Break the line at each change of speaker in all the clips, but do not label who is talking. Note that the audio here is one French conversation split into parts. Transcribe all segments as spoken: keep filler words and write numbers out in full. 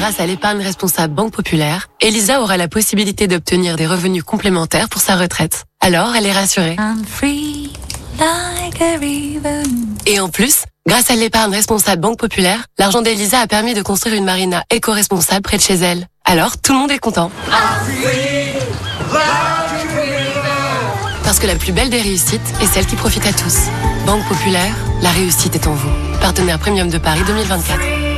grâce à l'épargne responsable Banque Populaire, Elisa aura la possibilité d'obtenir des revenus complémentaires pour sa retraite. Alors, elle est rassurée.
I'm free like a river.
Et en plus, grâce à l'épargne responsable Banque Populaire, l'argent d'Elisa a permis de construire une marina éco-responsable près de chez elle. Alors, tout le monde est content. Parce que la plus belle des réussites est celle qui profite à tous. Banque Populaire, la réussite est en vous. Partenaire Premium de Paris deux mille vingt-quatre.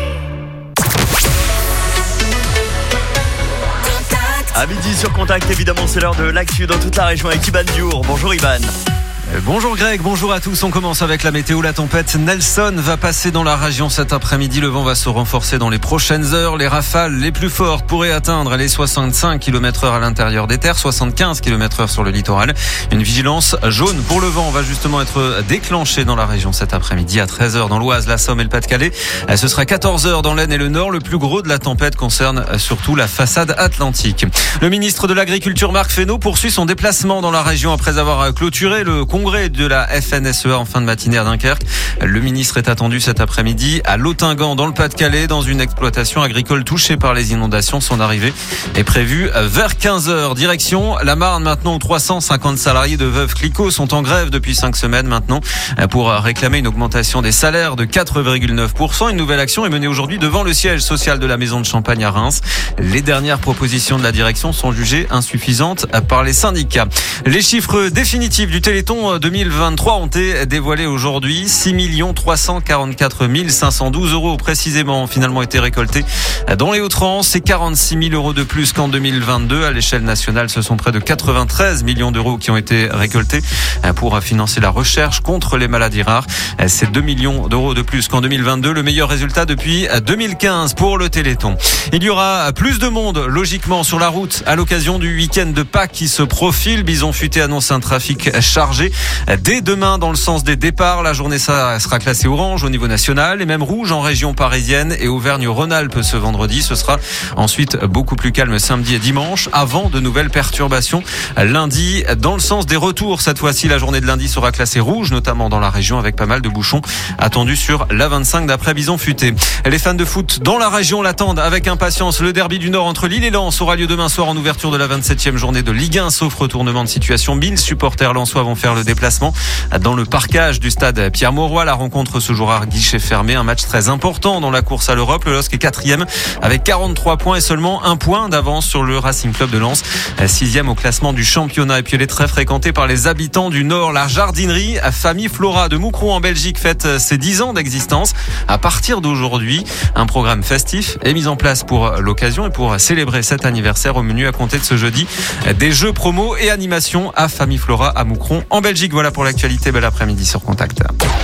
À midi sur Contact, évidemment, c'est l'heure de l'actu dans toute la région avec Iban Diour. Bonjour Iban.
Bonjour Greg, bonjour à tous. On commence avec la météo. La tempête Nelson va passer dans la région cet après-midi. Le vent va se renforcer dans les prochaines heures. Les rafales les plus fortes pourraient atteindre les soixante-cinq kilomètres heure à l'intérieur des terres, soixante-quinze kilomètres heure sur le littoral. Une vigilance jaune pour le vent va justement être déclenchée dans la région cet après-midi à treize heures dans l'Oise, la Somme et le Pas-de-Calais. Ce sera quatorze heures dans l'Aisne et le Nord. Le plus gros de la tempête concerne surtout la façade atlantique. Le ministre de l'Agriculture, Marc Fesneau, poursuit son déplacement dans la région après avoir clôturé le congrès de la F N S E A en fin de matinée à Dunkerque. Le ministre est attendu cet après-midi à Lottingan dans le Pas-de-Calais dans une exploitation agricole touchée par les inondations. Son arrivée est prévue vers quinze heures. Direction la Marne maintenant où trois cent cinquante salariés de Veuve Clicquot sont en grève depuis cinq semaines maintenant pour réclamer une augmentation des salaires de quatre virgule neuf pour cent. Une nouvelle action est menée aujourd'hui devant le siège social de la Maison de Champagne à Reims. Les dernières propositions de la direction sont jugées insuffisantes par les syndicats. Les chiffres définitifs du Téléthon deux mille vingt-trois ont été dévoilés aujourd'hui. six millions trois cent quarante-quatre mille cinq cent douze euros précisément ont finalement été récoltés dans les Hauts-de-France. C'est quarante-six mille euros de plus qu'en deux mille vingt-deux. À l'échelle nationale, ce sont près de quatre-vingt-treize millions d'euros qui ont été récoltés pour financer la recherche contre les maladies rares. C'est deux millions d'euros de plus qu'en deux mille vingt-deux. Le meilleur résultat depuis deux mille quinze pour le Téléthon. Il y aura plus de monde, logiquement, sur la route à l'occasion du week-end de Pâques qui se profile. Bison Futé annonce un trafic chargé. Dès demain, dans le sens des départs, la journée ça sera classée orange au niveau national et même rouge en région parisienne et Auvergne-Rhône-Alpes ce vendredi. Ce sera ensuite beaucoup plus calme samedi et dimanche avant de nouvelles perturbations lundi. Dans le sens des retours, cette fois-ci, la journée de lundi sera classée rouge, notamment dans la région avec pas mal de bouchons attendus sur l'A vingt-cinq d'après Bison Futé. Les fans de foot dans la région l'attendent avec impatience. Le derby du Nord entre Lille et Lens aura lieu demain soir en ouverture de la vingt-septième journée de Ligue un, sauf retournement de situation. mille supporters lensois vont faire le déplacement dans le parcage du stade Pierre-Mauroy. La rencontre se jouera à guichet fermé. Un match très important dans la course à l'Europe. Le L O S C est quatrième avec quarante-trois points et seulement un point d'avance sur le Racing Club de Lens, sixième au classement du championnat. Et puis elle est très fréquentée par les habitants du Nord. La jardinerie Famille Flora de Moucron en Belgique fête ses dix ans d'existence. À partir d'aujourd'hui, un programme festif est mis en place pour l'occasion et pour célébrer cet anniversaire. Au menu à compter de ce jeudi, des jeux promos et animations à Famille Flora à Moucron en Belgique. Voilà pour l'actualité. Bel après-midi sur Contact.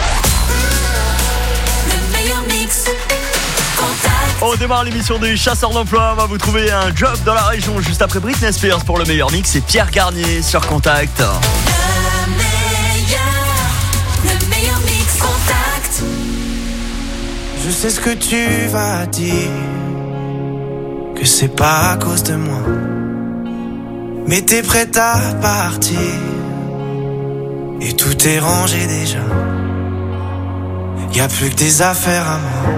On démarre l'émission des chasseurs d'emploi. On va vous trouver un job dans la région juste après Britney Spears pour le meilleur mix. Et Pierre Garnier sur Contact.
Le meilleur, le meilleur mix Contact.
Je sais ce que tu vas dire, que c'est pas à cause de moi, mais t'es prête à partir et tout est rangé déjà. Y'a plus que des affaires à moi.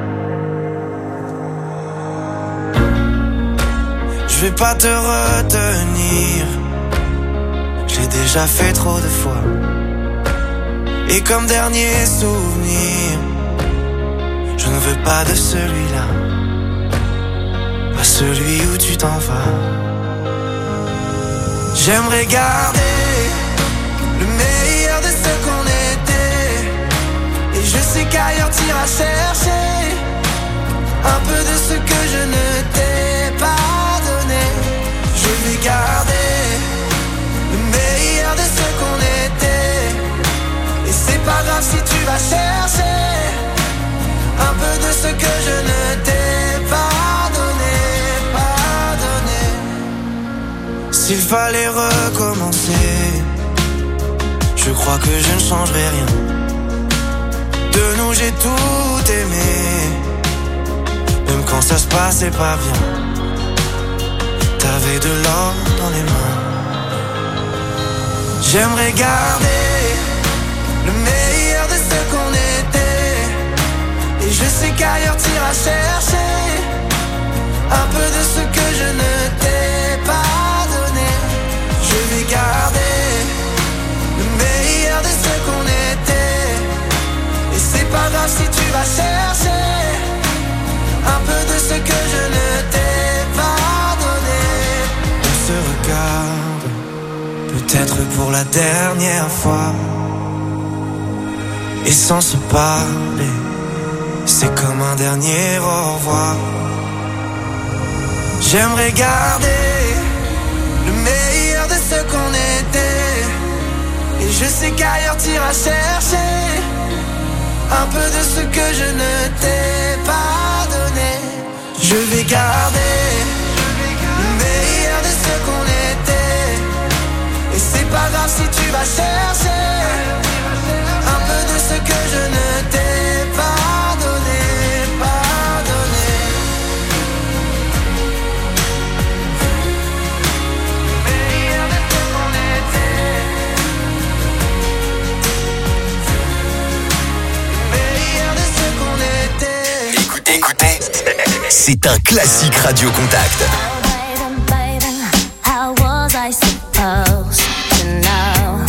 Je vais pas te retenir, je l'ai déjà fait trop de fois. Et comme dernier souvenir, je ne veux pas de celui-là, pas celui où tu t'en vas. J'aimerais garder le meilleur de ce qu'on était, et je sais qu'ailleurs t'iras chercher un peu de ce que je ne t'ai pas donné. Je vais garder le meilleur de ce qu'on était, et c'est pas grave si tu vas chercher un peu de ce que je ne t'ai pas donné, pas donné. S'il fallait recommencer, je crois que je ne changerai rien. De nous j'ai tout aimé, même quand ça se passait pas bien. T'avais de l'or dans les mains. J'aimerais garder le meilleur de ce qu'on était, et je sais qu'ailleurs t'iras chercher pour la dernière fois. Et sans se parler, c'est comme un dernier au revoir. J'aimerais garder le meilleur de ce qu'on était. Et je sais qu'ailleurs t'iras chercher un peu de ce que je ne t'ai pas donné. Je vais garder le meilleur de ce qu'on était. Et c'est pas grave si tu vas chercher un peu de ce que je ne t'ai pas donné, pas donné. Le meilleur de ce qu'on était. Le meilleur de ce qu'on était.
Écoutez, écoutez, c'est un classique Radio Contact.
Oh, baby, baby, how was I supposed to know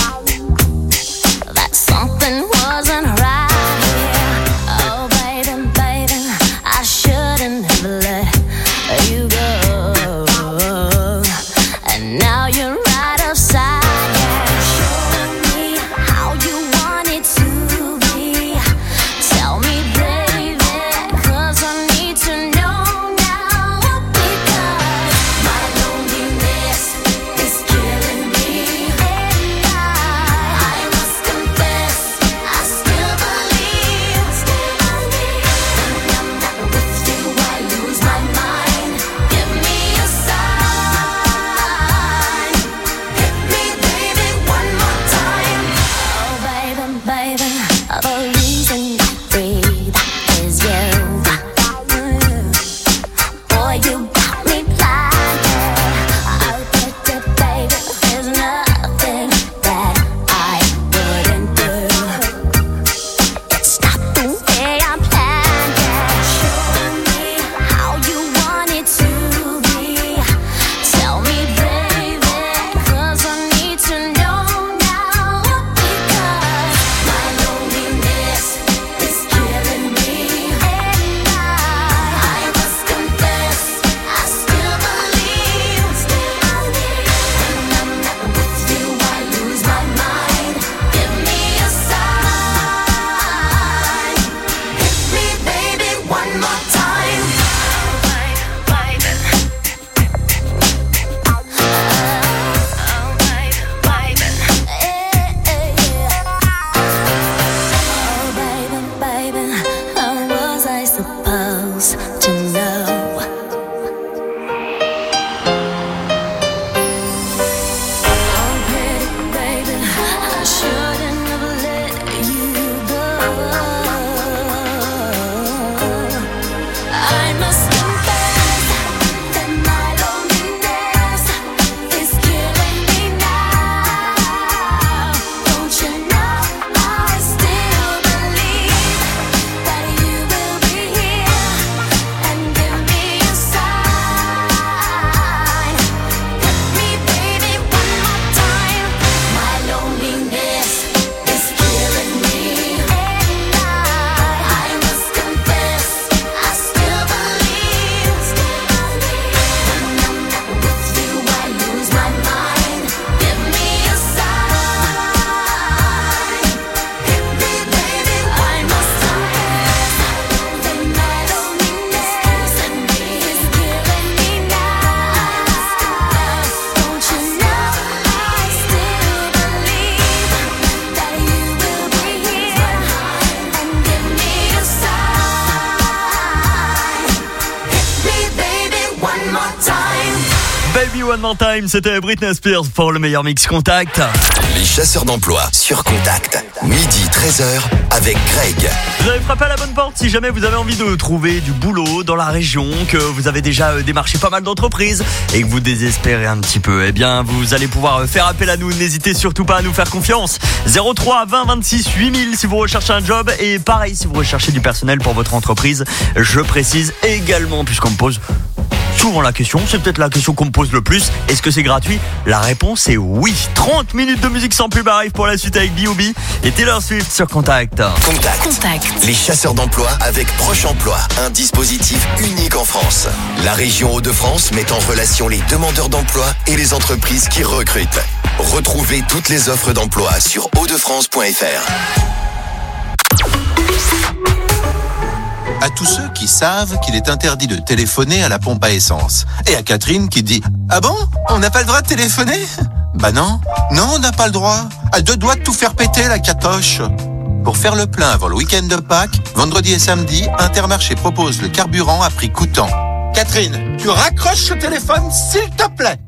that something wasn't right here? Oh, baby, baby, I shouldn't have let you go. And now you're right upside down. Show me how you want it to be. Tell me, baby, 'cause I need to know now. Because my loneliness is killing me. And I, I must confess, I still believe, still believe. When I'm not with you, I lose my mind. Give me a sign. Hit me, baby, one more time. Oh, baby, baby, the reason I breathe is you. Boy, you got me blinded. Oh, baby, baby, there's nothing that I wouldn't do. It's not the way I planned it. Show me how you want it to be. Tell me, baby, 'cause I need to know now. Because my loneliness is killing me. And I, I must confess, I still believe, still believe. When I'm not with you, I lose my mind. Give me a sign. Hit me, baby, one more time. Oh, baby, baby, how was I supposed to know? Oh, pretty baby, I shouldn't have let you go. I must confess that my loneliness is killing me now. Don't you know I still believe that you will be here and give me a sign. Hit me, baby, one more time. My loneliness is killing me. And I, I must confess, I still believe, still believe. When I'm not with you, I lose my mind. Give me a sign. Hit me, baby, I must confess that my loneliness and me is killing me now. Don't you know I still believe that you will be here and give me a sign. Hit me, baby, one more time.
Baby One More Time, c'était Britney Spears pour le meilleur mix Contact.
Les chasseurs d'emploi sur Contact. Midi treize heures avec Greg.
Vous avez frappé à la bonne porte si jamais vous avez envie de trouver du boulot dans la région, que vous avez déjà euh, démarché pas mal d'entreprises et que vous désespérez un petit peu. Eh bien, vous allez pouvoir euh, faire appel à nous. N'hésitez surtout pas à nous faire confiance. zéro trois vingt vingt-six huit mille si vous recherchez un job, et pareil si vous recherchez du personnel pour votre entreprise. Je précise également, puisqu'on me pose souvent la question, c'est peut-être la question qu'on me pose le plus, est-ce que c'est gratuit? La réponse est oui. trente minutes de musique sans pub arrive pour la suite avec B O B et Taylor Swift sur Contact.
Contact.
Contact.
Les chasseurs d'emploi avec Proche Emploi, un dispositif unique en France. La région Hauts-de-France met en relation les demandeurs d'emploi et les entreprises qui recrutent. Retrouvez toutes les offres d'emploi sur hauts de france point f r.
À tous ceux qui savent qu'il est interdit de téléphoner à la pompe à essence. Et à Catherine qui dit « Ah bon? On n'a pas le droit de téléphoner ?» Bah non, non on n'a pas le droit. À deux doigts de tout faire péter la catoche. Pour faire le plein avant le week-end de Pâques, vendredi et samedi, Intermarché propose le carburant à prix coûtant. Catherine, tu raccroches le téléphone s'il te plaît.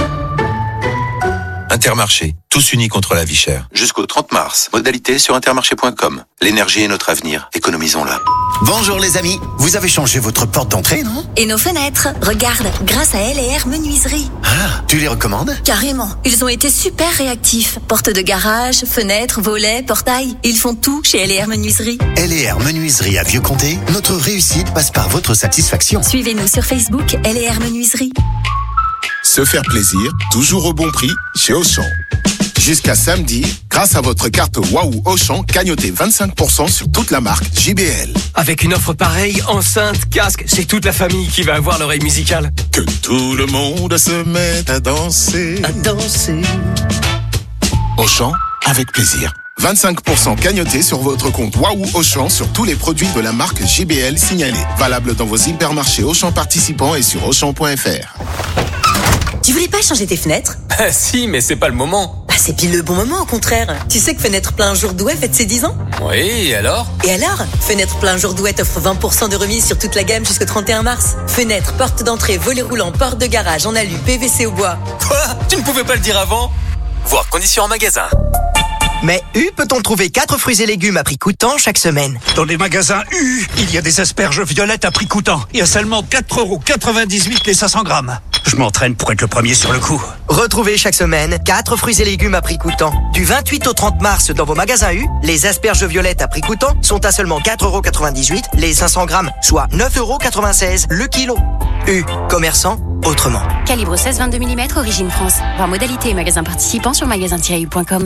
Intermarché, tous unis contre la vie chère. Jusqu'au trente mars, modalité sur intermarché point com. L'énergie est notre avenir, économisons-la.
Bonjour les amis, vous avez changé votre porte d'entrée, non?
Et nos fenêtres, regarde, grâce à L et R Menuiserie.
Ah, tu les recommandes?
Carrément, ils ont été super réactifs. Porte de garage, fenêtres, volets, portails, ils font tout chez L et R Menuiserie.
L et R Menuiserie à Vieux-Comté, notre réussite passe par votre satisfaction.
Suivez-nous sur Facebook, L et R Menuiserie.
Se faire plaisir, toujours au bon prix, chez Auchan. Jusqu'à samedi, grâce à votre carte Waouh Auchan, cagnotez vingt-cinq pour cent sur toute la marque J B L.
Avec une offre pareille, enceinte, casque, c'est toute la famille qui va avoir l'oreille musicale.
Que tout le monde se mette à danser.
À danser.
Auchan, avec plaisir. vingt-cinq pour cent cagnotés sur votre compte Waouh Auchan sur tous les produits de la marque J B L signalés. Valable dans vos hypermarchés Auchan participants et sur auchan point f r.
Tu voulais pas changer tes fenêtres?
Ah si, mais c'est pas le moment.
Bah c'est pile le bon moment au contraire. Tu sais que Fenêtre Plein Jour Douai fête ses dix ans?
Oui, et alors?
Et alors, Fenêtre Plein Jour Douai t'offre vingt pour cent de remise sur toute la gamme jusqu'au trente et un mars. Fenêtre, porte d'entrée, volet roulant, porte de garage en alu, P V C au bois.
Quoi? Tu ne pouvais pas le dire avant? Voir conditions en magasin.
Mais U peut-on trouver quatre fruits et légumes à prix coûtant chaque semaine?
Dans les magasins U, il y a des asperges violettes à prix coûtant. Il y a seulement quatre euros quatre-vingt-dix-huit les cinq cents grammes. Je m'entraîne pour être le premier sur le coup.
Retrouvez chaque semaine quatre fruits et légumes à prix coûtant. Du vingt-huit au trente mars dans vos magasins U, les asperges violettes à prix coûtant sont à seulement quatre euros quatre-vingt-dix-huit les cinq cents grammes, soit neuf euros quatre-vingt-seize le kilo. U, commerçant autrement.
Calibre seize vingt-deux millimètres, origine France. Voir modalité et magasins participants sur magasin tiret u point com.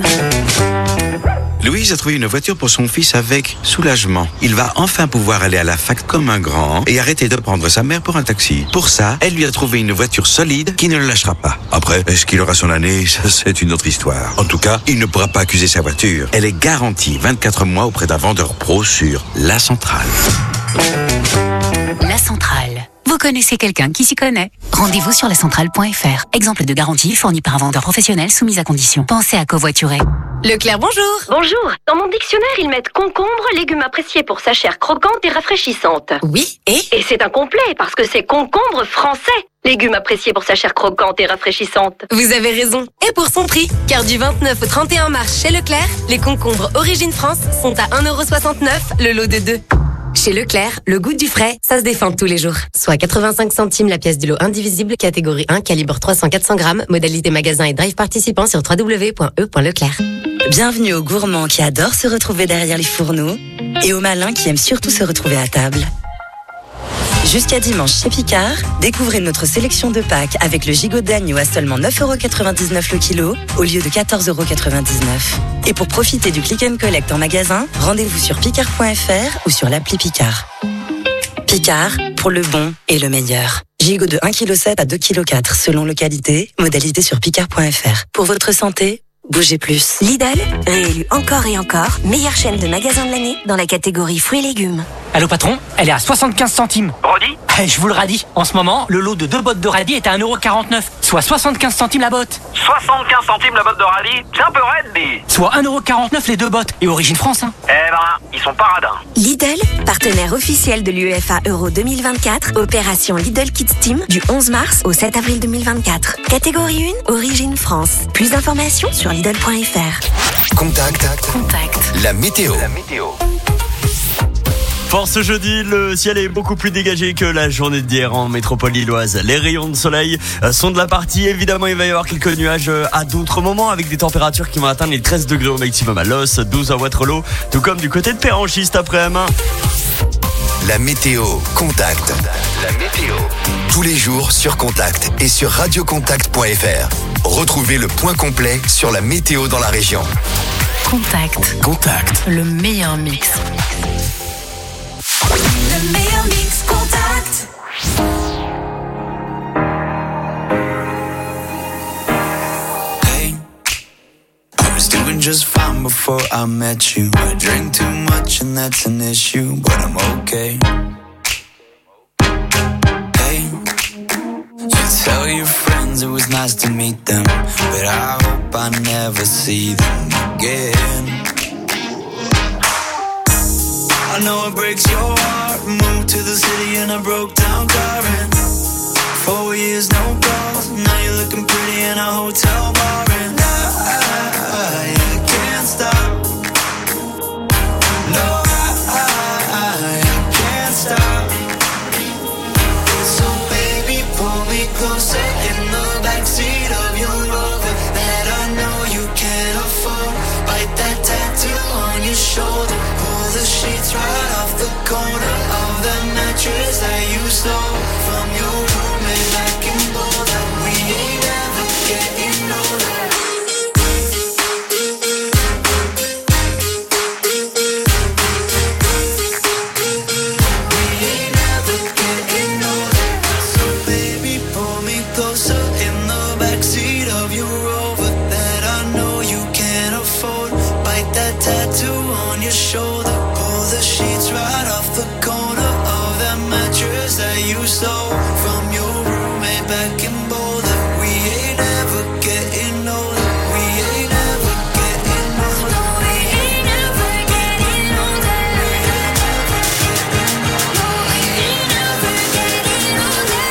Louise a trouvé une voiture pour son fils avec soulagement. Il va enfin pouvoir aller à la fac comme un grand et arrêter de prendre sa mère pour un taxi. Pour ça, elle lui a trouvé une voiture solide qui ne le lâchera pas. Après, est-ce qu'il aura son année? Ça, c'est une autre histoire. En tout cas, il ne pourra pas accuser sa voiture. Elle est garantie vingt-quatre mois auprès d'un vendeur pro sur La Centrale.
La Centrale. Vous connaissez quelqu'un qui s'y connaît? Rendez-vous sur la centrale point f r. Exemple de garantie fournie par un vendeur professionnel soumise à condition. Pensez à covoiturer.
Leclerc, bonjour. Bonjour. Dans mon dictionnaire, ils mettent concombre, légume apprécié pour sa chair croquante et rafraîchissante.
Oui, et?
Et c'est incomplet parce que c'est concombre français. Légumes appréciés pour sa chair croquante et rafraîchissante.
Vous avez raison. Et pour son prix, car du vingt-neuf au trente et un mars chez Leclerc, les concombres Origine France sont à un euro soixante-neuf le lot de deux. Chez Leclerc, le goût du frais, ça se défend tous les jours. Soit quatre-vingt-cinq centimes la pièce du lot indivisible, catégorie un, calibre trois cents à quatre cents grammes, modalité magasin et drive participant sur w w w point e point leclerc.
Bienvenue aux gourmands qui adorent se retrouver derrière les fourneaux et aux malins qui aiment surtout se retrouver à table. Jusqu'à dimanche chez Picard, découvrez notre sélection de Pâques avec le gigot d'agneau à seulement neuf euros quatre-vingt-dix-neuf le kilo au lieu de quatorze euros quatre-vingt-dix-neuf. Et pour profiter du click and collect en magasin, rendez-vous sur picard point f r ou sur l'appli Picard. Picard, pour le bon et le meilleur. Gigot de un virgule sept kilos à deux virgule quatre kilos selon localité, modalité sur picard point f r. Pour votre santé, bougez plus.
Lidl, réélu encore et encore, meilleure chaîne de magasins de l'année dans la catégorie fruits et légumes.
Allô patron, elle est à soixante-quinze centimes.
Radis ?
Eh, je vous le radis. En ce moment, le lot de deux bottes de radis est à un euro quarante-neuf, soit soixante-quinze centimes la botte.
soixante-quinze centimes la botte de radis ? C'est un peu raide, dis.
Soit un euro quarante-neuf les deux bottes. Et origine France, hein.
Eh ben, ils sont pas radins.
Lidl, partenaire officiel de l'U E F A Euro deux mille vingt-quatre, opération Lidl Kids Team du onze mars au sept avril deux mille vingt-quatre. Catégorie un, origine France. Plus d'informations sur lidl point f r.
Contact.
Contact.
La météo.
La météo.
Pour ce jeudi, le ciel est beaucoup plus dégagé que la journée d'hier en métropole lilloise. Les rayons de soleil sont de la partie. Évidemment, il va y avoir quelques nuages à d'autres moments avec des températures qui vont atteindre les treize degrés au maximum à Los, douze à Waterloo, tout comme du côté de Péranchy cet après-midi.
La météo. Contact. La météo. Tous les jours sur Contact et sur radio contact point f r. Retrouvez le point complet sur la météo dans la région.
Contact.
Contact.
Le meilleur mix.
Le meilleur mix Contact.
Hey, before I met you. I drink too much and that's an issue, but I'm okay. Hey, you tell your friends it was nice to meet them, but I hope I never see them again. I know it breaks your heart. Moved to the city in a broke down car and four years no calls. Now you're looking pretty in a hotel bar and I, I can't stop. No, I, I, I can't stop. So baby, pull me closer in the backseat of your Rover that I know you can't afford. Bite that tattoo on your shoulder. Pull the sheets right off the corner of the mattress that you stole from your roommate back in Boulder. We ain't ever getting older. We ain't ever getting older. So baby, pull me closer in the backseat of your Rover that I know you can't afford. Bite that tattoo on your shoulder. Pull the sheets right off the corner of that mattress that you stole from your roommate back in Boulder. We ain't ever getting older. We ain't ever getting older. We ain't ever getting older. No, we ain't ever getting older.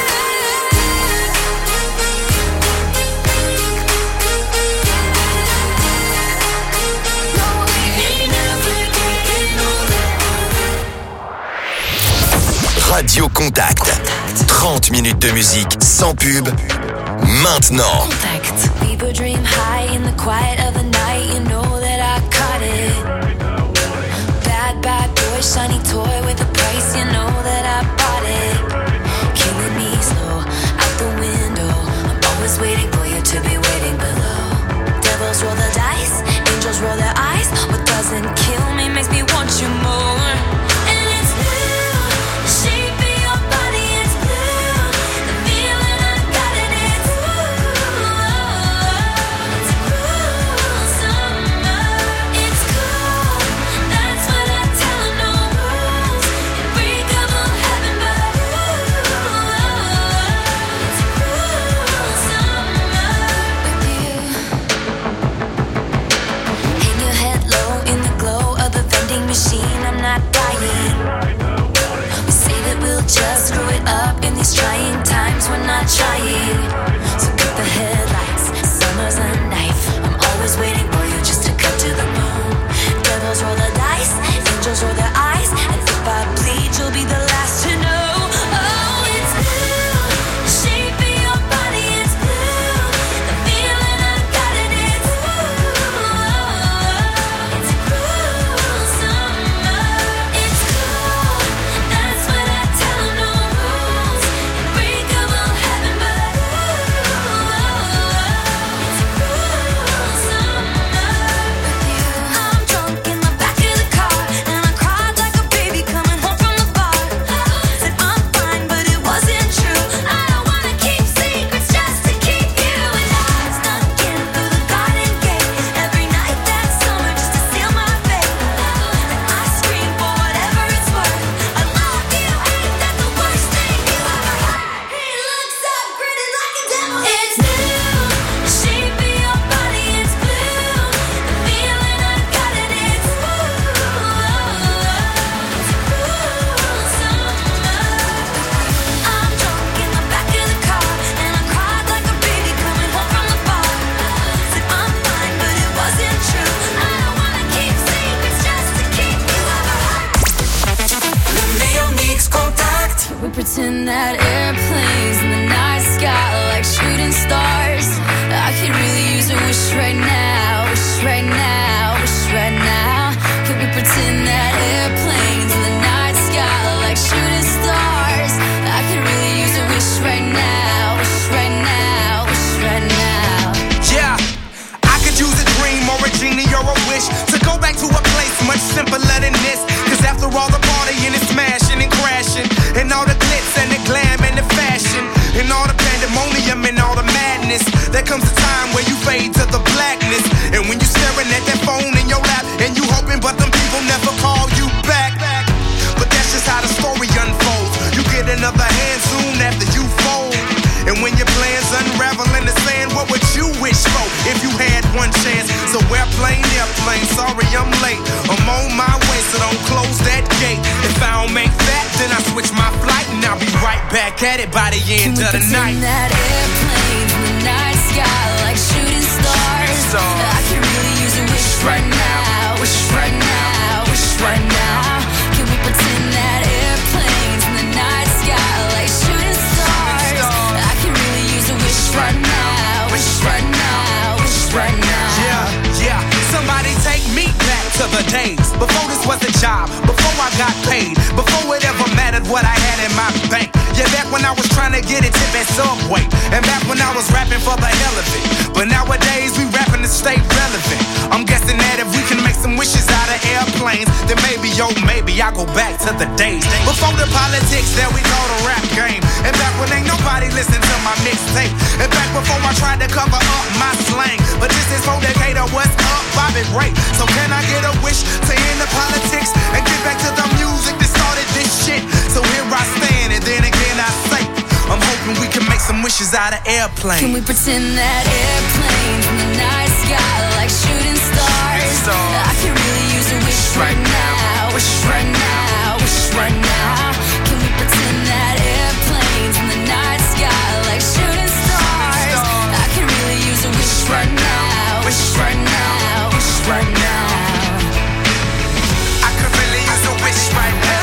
No, we ain't ever getting older.
Radio Contact. trente minutes de musique sans pub. Maintenant.
People dream high in the quiet of the night. You know that I caught it. Bad, bad boy, shiny toy with a price. You know that I bought it. Killing me slow out the window. I'm always waiting for you to be waiting below. Devils roll the dice, angels roll their eyes. What doesn't kill me makes me want you more. And it's blue, the shape of your body. It's blue, the feeling I got in it. It's cool summer. It's cool. That's what I tell 'em. No rules. Unbreakable heaven, but it's cool summer with you. Hang your head low in the glow of the vending machine. I'm not dying. We say that we'll just screw it up in these trying times. We're not trying. So cut the headlights. Summer's a knife. I'm always waiting for you just to cut to the bone. Devils roll the dice. Angels roll their eyes. And if I bleed, you'll be the last to know. Oh, it's blue. The shape of your body. It's blue. The feeling I got in it. It's cool summer. It's cool. That's what I tell 'em. No rules. Unbreakable heaven, but it's cool summer with you. I'm drunk in the back of the car, and I cried like a baby coming home from the bar. Said I'm fine, but it wasn't true. I don't wanna keep secrets just to keep you. And I snuck in through the garden gate every night that summer just to seal my fate. Then I screamed for whatever it's worth. I love you, ain't that the worst thing you ever heard? He looks up, grinning like a devil. It's blue, the shape of your body. It's blue, the feeling I got in it. It's cool summer. I'm drunk in the back of the car, and I cried like a baby coming home from the bar. Said I'm fine, but it wasn't true. I don't wanna keep secrets just to keep you apart. Le meilleur mix contact. We pretend that airplanes in the night sky are like shooting stars. I could really use a wish right now, wish right now, wish right now. Could we pretend that airplanes in the night sky are like shooting stars? I could really use a wish right now, wish right now, wish right now.
Yeah, I could use a dream or a genie or a wish to go back to a place much simpler than this. Cause after all the partying and smashing and crashing, and all the glitz and the glam and the fashion, and all the pandemonium and all the madness, there comes a time where you fade to the blackness. And when you're staring at that phone in your lap, if you had one chance. So airplane, airplane, sorry I'm late. I'm on my way, so don't close that gate. If I don't make that, then I switch my flight and I'll be right back at it by the end of the night.
That airplane in the night sky like shooting stars. I can really use a wish right now, wish right now, wish right now. Can we pretend that airplanes in the night sky like shooting stars? I can really use a wish right now, wish right now, wish right now.
Yeah, yeah. Somebody take me back to the days before this was a job, before I got paid, before it ever mattered what I had in my bank. Yeah, back when I was trying to get a tip at Subway, and back when I was rapping for the hell of it. But nowadays we rapping to stay relevant. I'm guessing that if we can make some wishes out of airplanes, then maybe, yo, maybe I go back to the days before the politics that we call the rap game, and back when ain't nobody listen to my mixtape, and back before I tried to cover up my slang. But this is for Decatur, what's up, Bobby Ray? So can I get a wish to end the politics and get back to the music that started this shit? So here I stand, and then again I say, I'm hoping we can make some wishes out of airplanes.
Can we pretend that airplanes in the night sky like shooting stars? I can really use a wish right now, wish right now, wish right now. Can we pretend that airplanes in the night sky like shooting stars? I can really use a wish right now, wish right now, wish right now.
I could really use a wish right now.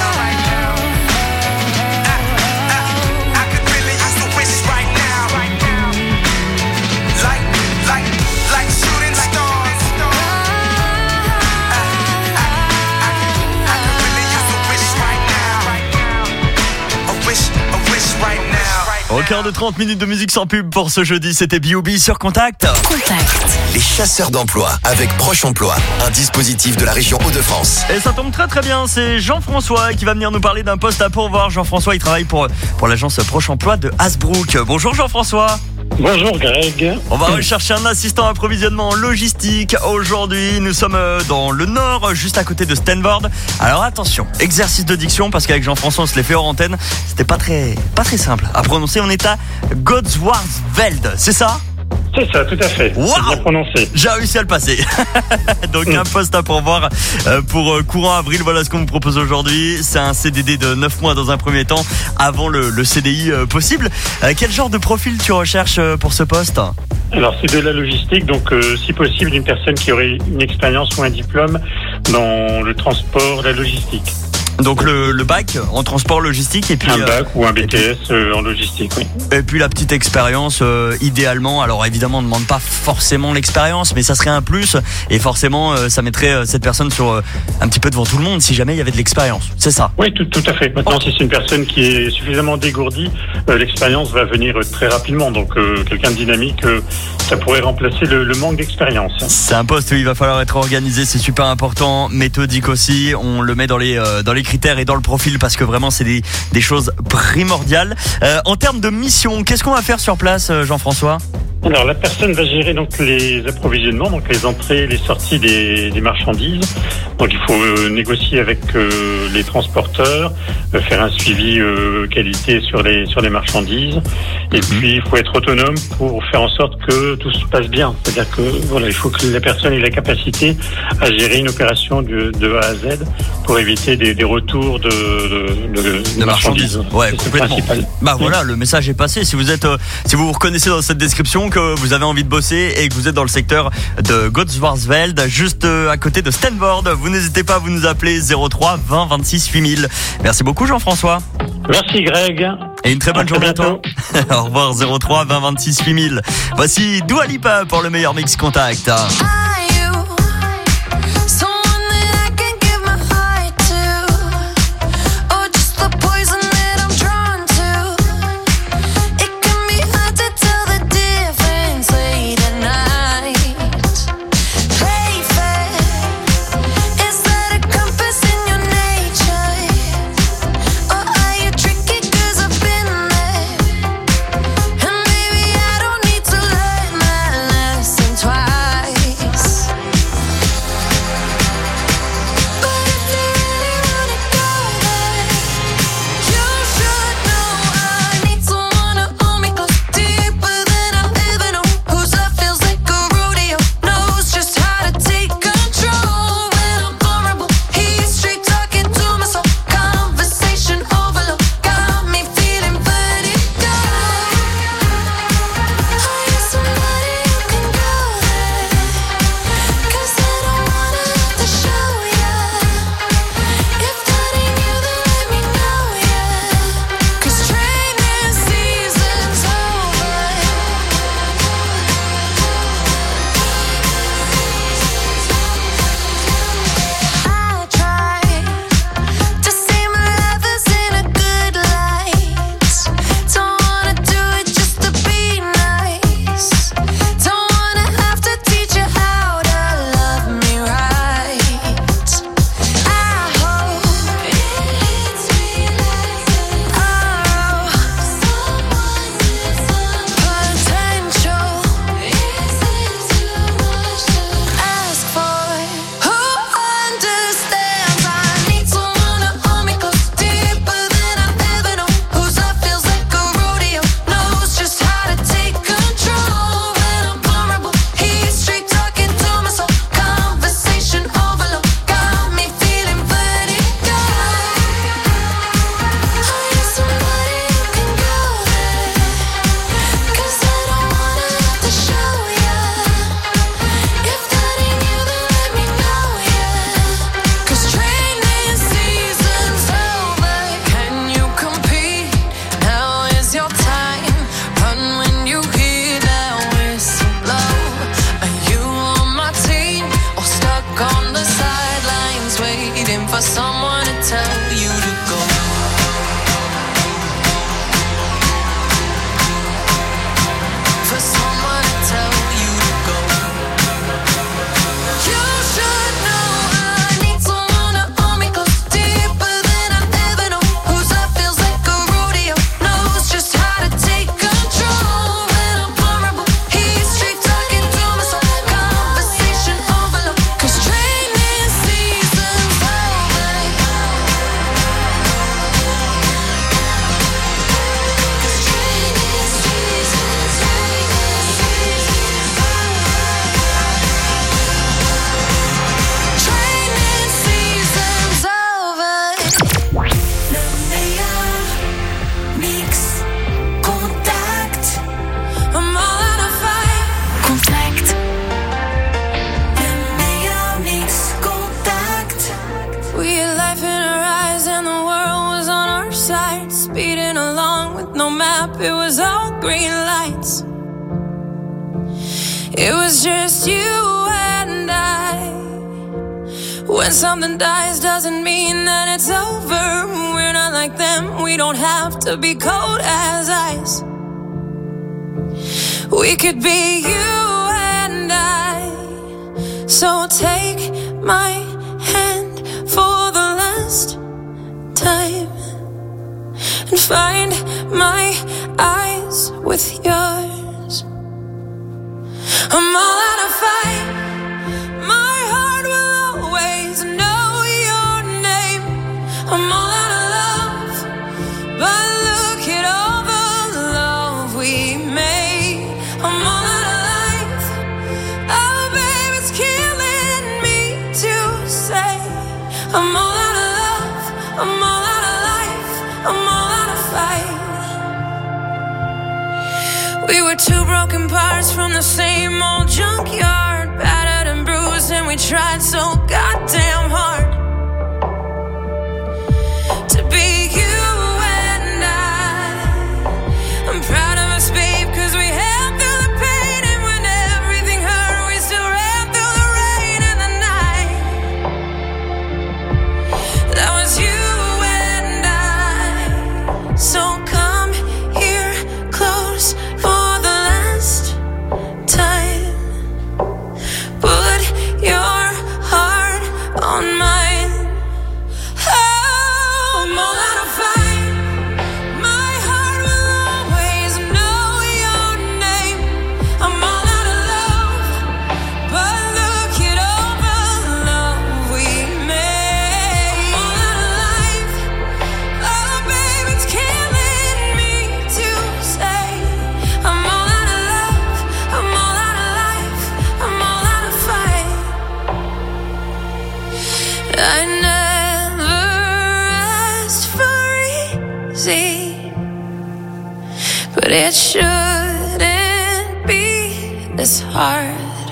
Au cœur de trente minutes de musique sans pub pour ce jeudi, c'était B O B sur Contact.
Contact.
Les chasseurs d'emploi avec Proche Emploi, un dispositif de la région Hauts-de-France.
Et ça tombe très très bien, c'est Jean-François qui va venir nous parler d'un poste à pourvoir. Jean-François, il travaille pour, pour l'agence Proche Emploi de Hasbrook. Bonjour Jean-François.
Bonjour Greg.
On va rechercher un assistant approvisionnement en logistique. Aujourd'hui, nous sommes dans le nord, juste à côté de Stanford. Alors attention, exercice de diction, parce qu'avec Jean-François, on se les fait hors antenne. C'était pas très, pas très simple à prononcer. On est à Godswarsveld, c'est ça ?
C'est ça, tout à fait.
Wow,
c'est bien prononcé.
J'ai réussi à le passer. Donc un poste à pourvoir pour courant avril. Voilà ce qu'on vous propose aujourd'hui. C'est un C D D de neuf mois dans un premier temps, avant le, le C D I possible. Quel genre de profil tu recherches pour ce poste ?
Alors c'est de la logistique, donc euh, si possible une personne qui aurait une expérience ou un diplôme dans le transport, la logistique.
Donc le, le bac en transport logistique et puis
un bac
euh,
ou un B T S puis, euh, en logistique, oui.
Et puis la petite expérience, euh, idéalement. Alors évidemment, on ne demande pas forcément l'expérience, mais ça serait un plus. Et forcément, euh, ça mettrait euh, cette personne sur euh, un petit peu devant tout le monde si jamais il y avait de l'expérience. C'est ça.
Oui, tout, tout à fait. Maintenant, oh. si c'est une personne qui est suffisamment dégourdie, euh, l'expérience va venir très rapidement. Donc euh, quelqu'un de dynamique, euh, ça pourrait remplacer le, le manque d'expérience.
C'est un poste où il va falloir être organisé, c'est super important, méthodique aussi. On le met dans les euh, dans les critères et dans le profil parce que vraiment c'est des, des choses primordiales. Euh, en termes de mission, qu'est-ce qu'on va faire sur place, Jean-François ?
Alors la personne va gérer donc les approvisionnements, donc les entrées, les sorties des, des marchandises. Donc il faut euh, négocier avec euh, les transporteurs, euh, faire un suivi euh, qualité sur les sur les marchandises. Et mmh. puis il faut être autonome pour faire en sorte que tout se passe bien. C'est-à-dire que voilà, il faut que la personne ait la capacité à gérer une opération de, de A à Z pour éviter des, des retours de, de, de, de, de marchandises.
marchandises. Ouais, c'est complètement. Bah voilà, le message est passé. Si vous êtes, euh, si vous vous reconnaissez dans cette description, que vous avez envie de bosser et que vous êtes dans le secteur de Godswarsveld, juste à côté de Stanford, vous n'hésitez pas à vous nous appeler zéro trois vingt vingt-six huit mille. Merci beaucoup Jean-François.
Merci Greg.
Et une très bonne
à
journée
très
à toi. Au revoir. Zéro trois vingt vingt-six huit mille. Voici Dua Lipa pour le meilleur mix Contact.
Twice speeding along with no map. It was all green lights. It was just you and I. When something dies doesn't mean that it's over. We're not like them, we don't have to be cold as ice. We could be you and I. So take my hand for the last time and find my eyes with yours. I'm all out of fight. My heart will always know your name. I'm all out of love, but look at all the love we made. I'm all out of life. Oh, babe, it's killing me to say. I'm all out of love. I'm all out of life. I'm all out of fight. We were two broken parts from the same old junkyard, battered and bruised, and we tried so goddamn hard to be you and I. I'm proud of us, babe, cause we held through the pain, and when everything hurt, we still ran through the rain and the night. That was you and I. So come here close for the last time. Put your heart on mine. Oh, I'm all out of fight. My heart will always know your name. I'm all out of love, but look at all the love we made. I'm all out of life. Oh, babe, it's killing me to say. I'm all out of love. I'm all out of life. I'm all out of fight. I never asked for easy, but it shouldn't be this hard.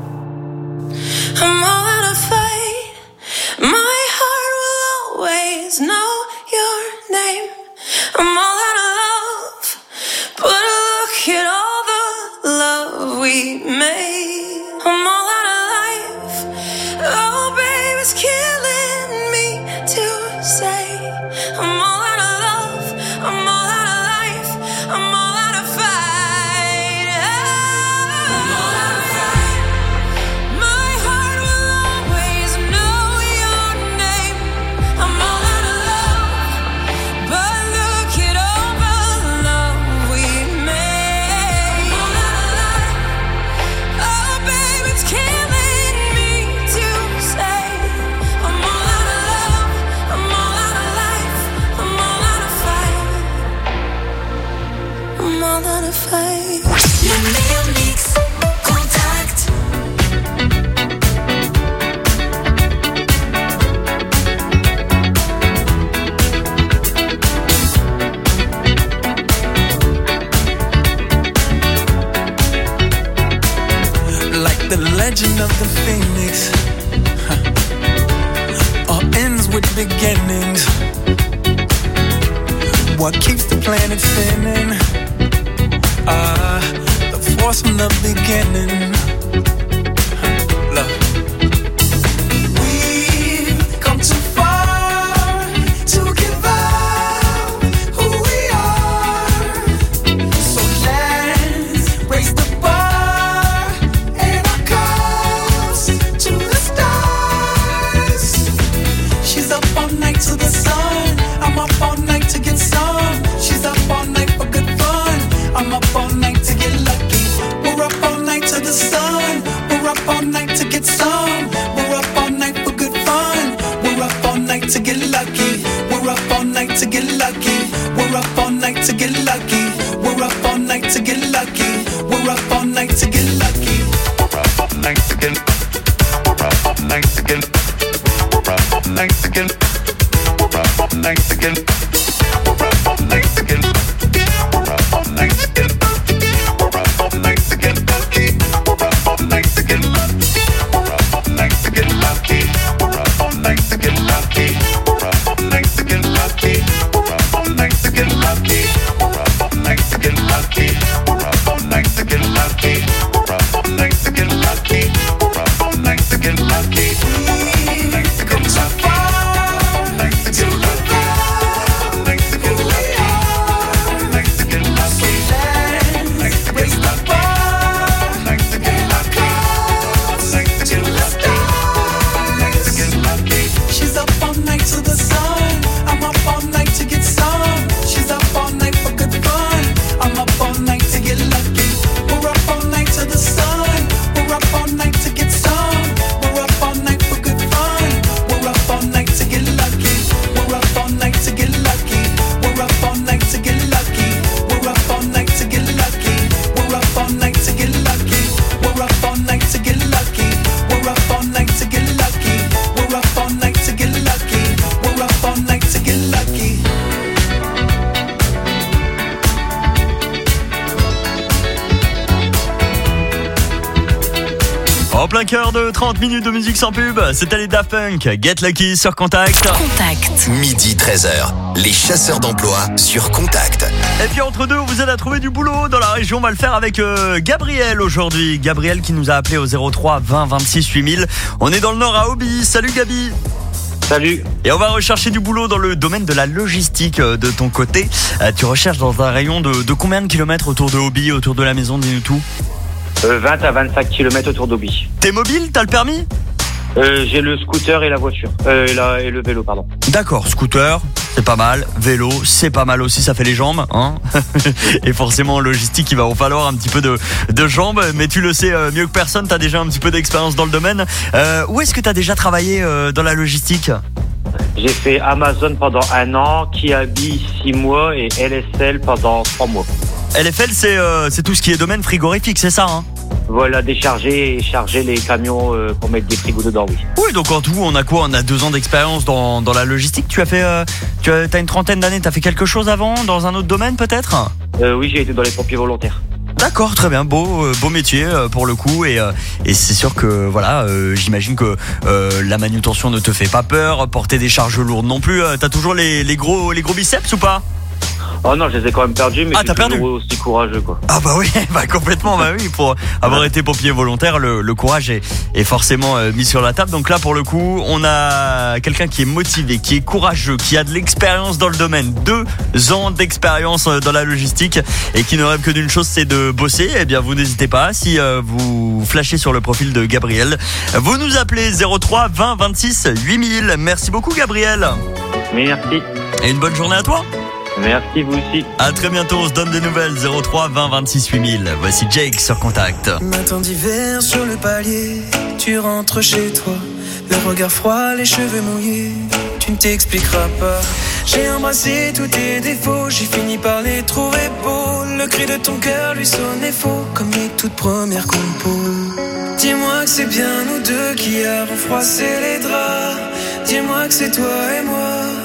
I'm all out of fight. My heart will always know your name. I'm all out of love, but look at all the love we made. I'm all out of life. Oh, babe, it's killing me to say. I'm all out of love. I'm all out of life. I'm all out of fight. I'm all out of fight. My heart will always know your name. I'm all out of love, but look at all the love we made. I'm all out of life. Oh, babe, it's killing me to say. I'm all out of love. I'm all out of life. I'm all out of fight. I'm all out of fight.
Le meilleur mix, Contact.
Like the legend of the phoenix, huh. All ends with beginnings. What keeps the planet spinning? Ah, the force from the beginning. Huh. Love. We've come too far to give up who we are. So let's raise the bar and our cups to the stars. She's up all night to the sun. I'm up all night to get some. She's up all night for good fun. I'm up all night to get lucky. We're up all night to the sun. We're up all night to get some. We're up all night for good fun. We're up all night to get lucky. We're up all night to get lucky. We're up all night to get lucky. We're up all night to get lucky. We're up all night to get lucky. We're up all night to get. We're up all night to get. We're up all night to get. We're up all night to get. We're up all night to get. We're up all night to get. We're up all night to get lucky. We're up all night to get lucky. We're up all night to get lucky. We're up all night to get lucky. We're up all night to get lucky. We're up all night to get lucky.
En plein cœur de trente minutes de musique sans pub, c'était les Daft Punk, Get Lucky sur Contact.
Contact. Midi treize heures, les chasseurs d'emploi sur Contact.
Et puis entre deux, on vous aide à trouver du boulot dans la région. On va le faire avec euh, Gabriel aujourd'hui. Gabriel qui nous a appelé au zéro trois vingt vingt-six huit mille. On est dans le nord à Obi. Salut Gabi.
Salut.
Et on va rechercher du boulot dans le domaine de la logistique euh, de ton côté. Euh, tu recherches dans un rayon de, de combien de kilomètres autour de Obi, autour de la maison, dis-nous tout.
Euh, vingt à vingt-cinq kilomètres autour d'Obi.
T'es mobile? T'as le permis?
euh, J'ai le scooter et la voiture. Euh, et, la, et le vélo, pardon.
D'accord, scooter, c'est pas mal. Vélo, c'est pas mal aussi, ça fait les jambes. Hein. Et forcément, en logistique, il va en falloir un petit peu de, de jambes. Mais tu le sais euh, mieux que personne, t'as déjà un petit peu d'expérience dans le domaine. Euh, où est-ce que t'as déjà travaillé euh, dans la logistique?
J'ai fait Amazon pendant un an, Kiabi six mois et L S L pendant trois mois.
L F L, c'est euh, c'est tout ce qui est domaine frigorifique, c'est ça, hein?
Voilà, décharger et charger les camions euh, pour mettre des frigos dedans, oui.
Oui, donc en tout, on a quoi? On a deux ans d'expérience dans, dans la logistique. Tu as fait, euh, tu as, t'as une trentaine d'années, t'as fait quelque chose avant, dans un autre domaine peut-être?
euh, Oui, j'ai été dans les pompiers volontaires.
D'accord, très bien, beau, euh, beau métier euh, pour le coup, et, euh, et c'est sûr que voilà, euh, j'imagine que euh, la manutention ne te fait pas peur, porter des charges lourdes non plus. Euh, t'as toujours les, les gros, les gros biceps ou pas?
Oh non, je les ai quand même perdus, mais
ah,
je suis
t'as
toujours aussi courageux, quoi.
Ah bah oui, bah complètement, bah oui, pour avoir été pompier volontaire, le, le courage est, est forcément euh, mis sur la table. Donc là, pour le coup, on a quelqu'un qui est motivé, qui est courageux, qui a de l'expérience dans le domaine, deux ans d'expérience dans la logistique et qui ne rêve que d'une chose, c'est de bosser. Eh bien, vous n'hésitez pas, si euh, vous flashez sur le profil de Gabriel, vous nous appelez zéro trois vingt vingt-six huit mille. Merci beaucoup, Gabriel.
Merci.
Et une bonne journée à toi.
Merci, vous aussi.
À très bientôt, on se donne des nouvelles. Zéro trois vingt vingt-six huit mille. Voici Jake sur Contact.
Matin d'hiver sur le palier, tu rentres chez toi, le regard froid, les cheveux mouillés, tu ne t'expliqueras pas. J'ai embrassé tous tes défauts, j'ai fini par les trouver beaux. Le cri de ton cœur lui sonnait faux, comme les toutes premières compos. Dis-moi que c'est bien nous deux qui avons froissé les draps. Dis-moi que c'est toi et moi.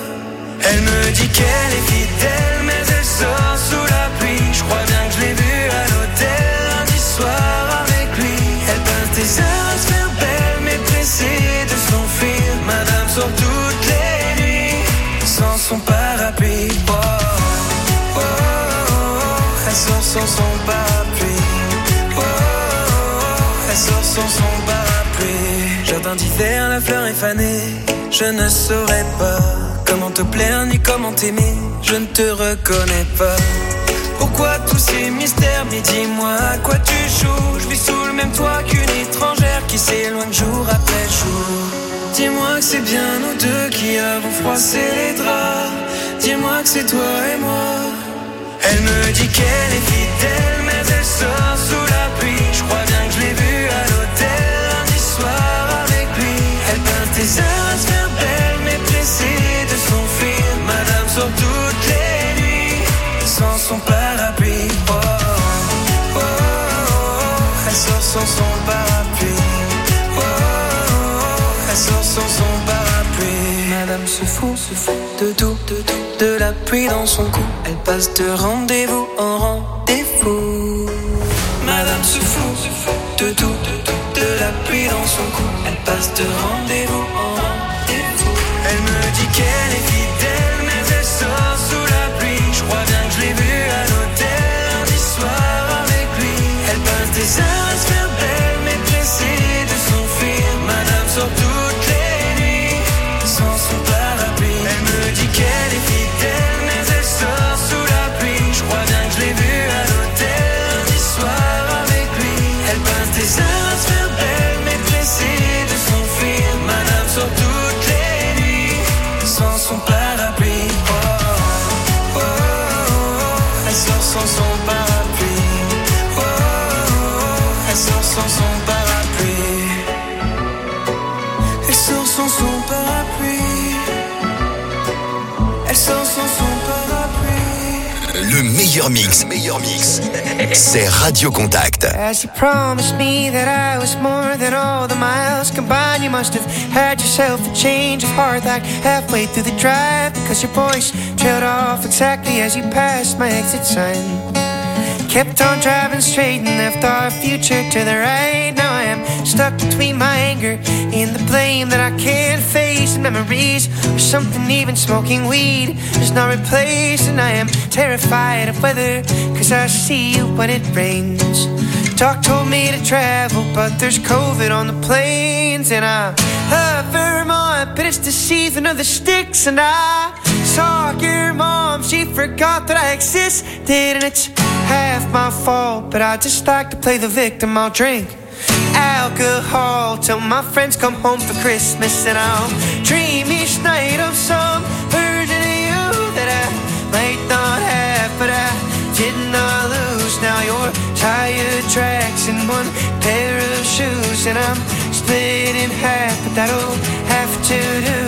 Elle me dit qu'elle est fidèle, mais elle sort sous la pluie. Je crois bien que je l'ai vue à l'hôtel lundi soir avec lui. Elle passe des heures à se faire belle, mais pressée de s'enfuir. Madame sort toutes les nuits sans son parapluie. Oh, oh, oh, oh. Elle sort sans son parapluie. Oh, oh, oh. Elle sort sans son parapluie. Jardin d'hiver, la fleur est fanée. Je ne saurais pas comment te plaire ni comment t'aimer, je ne te reconnais pas. Pourquoi tous ces mystères? Mais dis-moi à quoi tu joues. Je vis sous le même toit qu'une étrangère qui s'éloigne jour après jour. Dis-moi que c'est bien nous deux qui avons froissé les draps. Dis-moi que c'est toi et moi. Elle me dit qu'elle est fidèle, mais elle sort sous la pluie. Je crois bien que je l'ai vue à l'hôtel lundi soir avec lui. Elle passe des heures à se faire belle, mais pressée de s'enfuir. Madame sort toutes les nuits sans son parapluie. Oh, oh, oh, oh. Elle sort sans son parapluie. Oh, oh, oh. Elle sort sans son parapluie. Madame se fout, se fout de tout, de tout, de la pluie dans son cou. Elle passe de rendez-vous en rendez-vous. Madame se fout, se fout de tout, de tout, de la pluie dans son cou. Elle passe de rendez-vous en rendez-vous. Elle me dit qu'elle est fidèle, mais elle sort sous la pluie. Je crois bien que je l'ai vue à l'hôtel lundi soir avec lui. Elle passe des heures à se faire belle, mais pressée de s'enfuir. Madame sort toutes les nuits sans son parapluie. Elle me dit qu'elle est fidèle, mais elle sort sous la pluie. Je crois bien que je l'ai vue à l'hôtel lundi soir avec lui. Elle passe des heures à se faire belle, mais pressée de s'enfuir. Madame sort toutes les nuits sans son parapluie. Oh, oh, oh, oh. Elle sort sans son parapluie. Oh, oh, oh. Elle sort sans son parapluie. Elle sort sans son parapluie. Elle sort sans son parapluie.
Le meilleur mix, meilleur mix, c'est Radio Contact.
As you promised me that I was more than all the miles combined, you must have had yourself a change of heart like halfway through the drive, because your voice trailed off exactly as you passed my exit sign. kept on driving straight and left our future to the right. Now I am stuck between my anger and the blame that I can't face, and memories or something even smoking weed is not replaced. And I am terrified of weather, cause I see you when it rains. Doc told me to travel, but there's COVID on the planes. And I love Vermont, but it's the season of the sticks. And I saw your mom, she forgot that I existed. And it's half my fault, but I just like to play the victim. I'll drink alcohol till my friends come home for Christmas. And I'll dream each night of some version of you that I might not have, but I did not lose. Now you're tire tracks and one pair of shoes, and I'm split in half, but that'll have to do.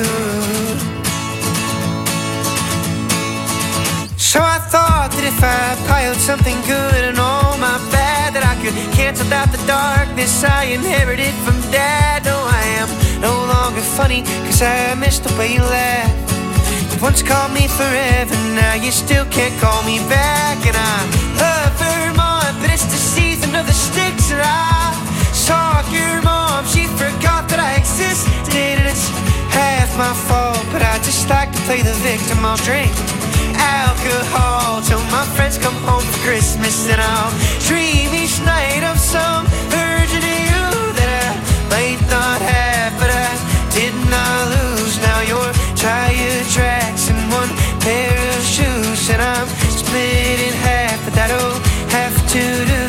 So I thought that if I piled something good and all my bad, that I could cancel out the darkness I inherited from Dad. No, I am no longer funny, cause I miss the way you laugh. You once called me forever, now you still can't call me back. And I love Vermont, but it's the season of the sticks. And I saw your mom, she forgot that I existed. And it's half my fault, but I just like to play the victim. I'll drink alcohol till my friends come home for Christmas. And I'll dream each night of some version of you that I might not have, but I did not lose. Now you're tire tracks and one pair of shoes, and I'm split in half, but that'll have to do.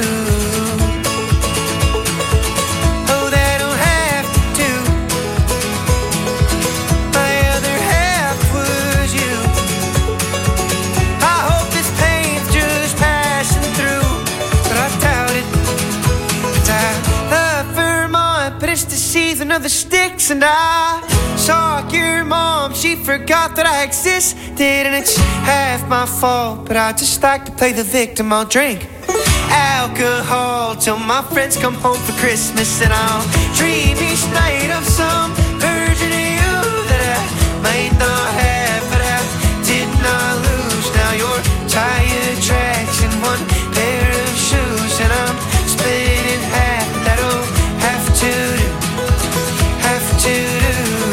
Oh, that'll have to do. My other half was you. I hope this pain's just passing through, but I doubt it. 'Cause I love Vermont, but it's the season of the sticks. And I saw your mom, she forgot that I existed. And it's half my fault, but I just like to play the victim. I'll drink alcohol till my friends come home for Christmas. And I'll dream each night of some version of you that I might not have, but I did not lose. Now you're tire tracks and one pair of shoes, and I'm split in half. That'll have to do, have to do.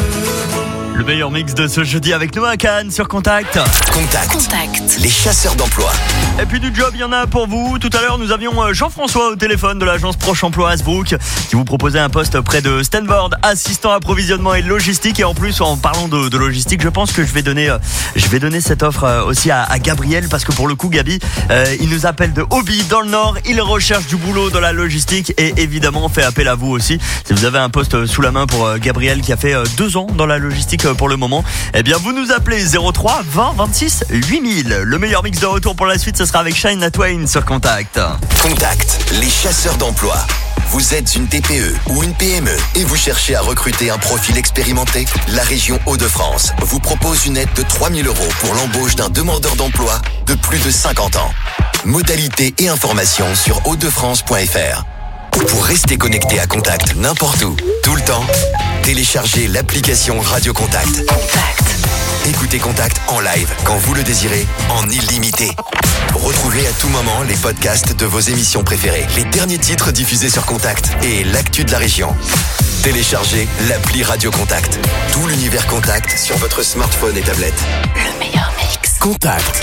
Le meilleur mix de ce jeudi avec Noah Kahn sur Contact.
Contact. Contact. Les chasseurs d'emploi.
Et puis du job, il y en a pour vous. Tout à l'heure, nous avions Jean-François au téléphone de l'agence Proche Emploi Hasbrook qui vous proposait un poste près de Stanford, assistant approvisionnement et logistique. Et en plus, en parlant de, de logistique, je pense que je vais donner, euh, je vais donner cette offre euh, aussi à, à Gabriel, parce que pour le coup, Gabi, euh, il nous appelle de Hobby dans le Nord. Il recherche du boulot dans la logistique et évidemment, on fait appel à vous aussi. Si vous avez un poste sous la main pour euh, Gabriel qui a fait euh, deux ans dans la logistique euh, pour le moment, eh bien, vous nous appelez zéro trois vingt vingt-six huit mille. Le meilleur mix de retour pour la suite, ce sera avec Shania Twain sur Contact.
Contact, les chasseurs d'emploi. Vous êtes une T P E ou une P M E et vous cherchez à recruter un profil expérimenté? La région Hauts-de-France vous propose une aide de trois mille euros pour l'embauche d'un demandeur d'emploi de plus de cinquante ans. Modalités et informations sur hauts de france point f r. Pour rester connecté à Contact n'importe où, tout le temps, téléchargez l'application Radio Contact. Contact. Écoutez Contact en live quand vous le désirez, en illimité. Retrouvez à tout moment les podcasts de vos émissions préférées, les derniers titres diffusés sur Contact et l'actu de la région. Téléchargez l'appli Radio Contact. Tout l'univers Contact sur votre smartphone et tablette.
Le meilleur mix.
Contact.